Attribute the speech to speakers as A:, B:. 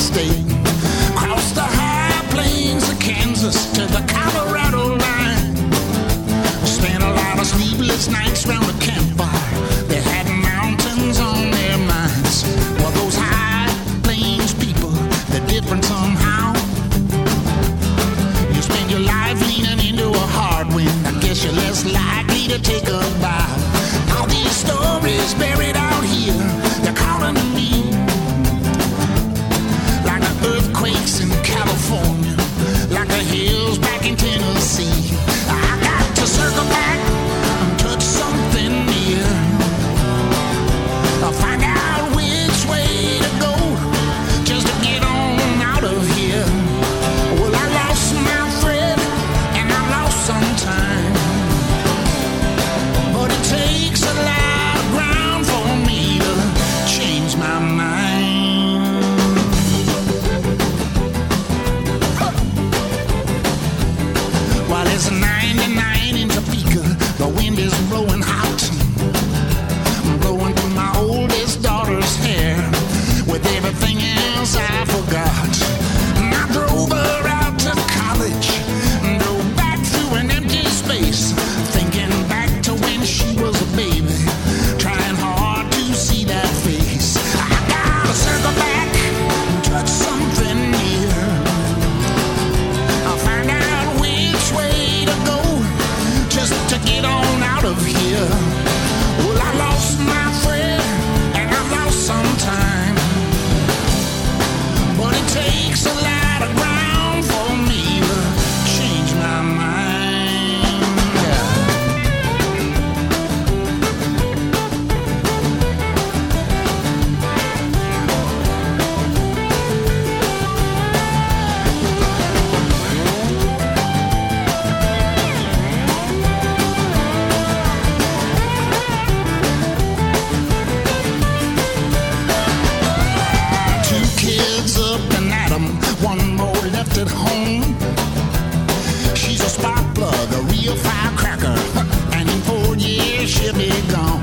A: stay. Cross the high plains of Kansas to the Colorado line. Spent a lot of sleepless nights round the campfire. They had mountains on their minds. Well, those high plains people, they're different somehow. You spend your life leaning into a hard wind. I guess you're less likely to take a bow. All these stories buried out here, they're calling to me. Like the earthquakes in California, like the hills back in Tennessee. I got to circle back and touch something near. I'll find out which way to go just to get on out of here. Well, I lost my friend and I lost some time, but it takes a lot of ground for me to change my mind. While it's 99 in Topeka, the wind is blowing hot, blowing through my oldest daughter's hair with everything else I forgot. And I drove her out to college, drove back through an empty space, thinking back to when she was a baby, trying hard to see that face. I gotta circle back and touch something near. I'll find out which way to go just to get on out of here. Well, I lost my friend and I lost some time, but it takes a lot of ground for me to change my mind. Yeah. Two kids up and at 'em, one more left at home. She's a spark plug, a real firecracker, and in 4 years she'll be gone.